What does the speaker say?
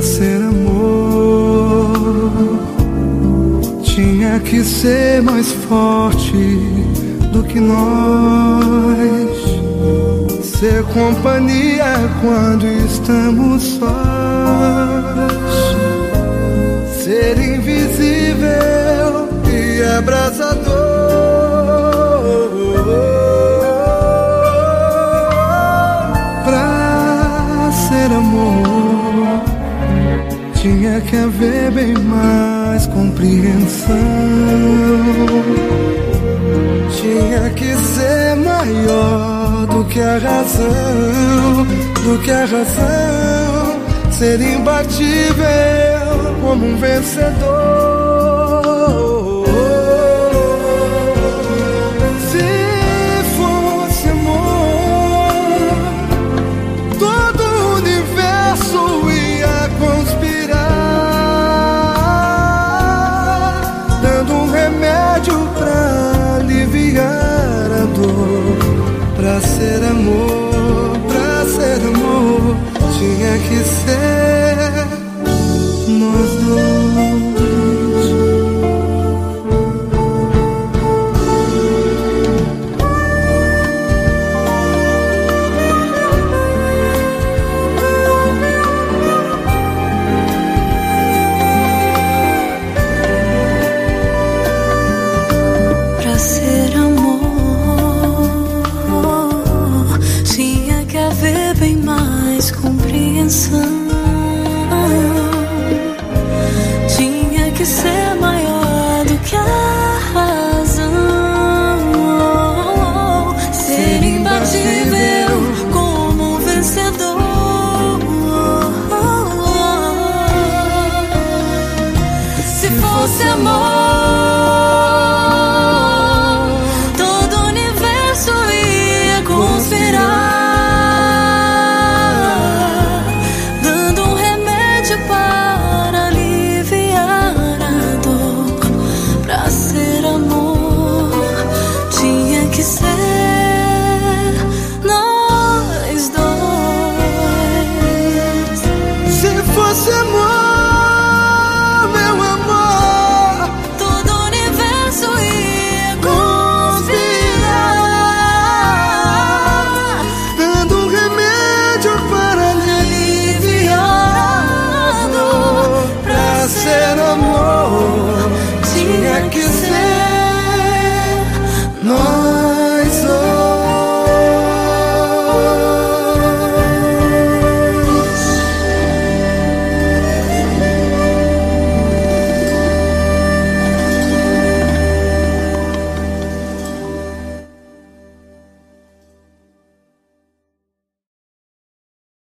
ser amor, tinha que ser mais forte do que nós. Ser companhia quando estamos sós. Ser invisível e abrasador. Pra ser amor, tinha que haver bem mais compreensão. Tinha que ser maior do que a razão, do que a razão. Ser imbatível como um vencedor. Se fosse amor, todo o universo ia conspirar, dando um remédio pra aliviar a dor. Pra ser amor, tinha que ser nós dois. Pra ser amor, tinha que haver bem mais compreensão. Tinha que ser maior do que a razão. Ser imbatível como um vencedor. Se fosse amor, todo o universo ia conspirar, dando um remédio para aliviar a dor. Pra ser amor, tinha que ser nós dois. Se fosse amor,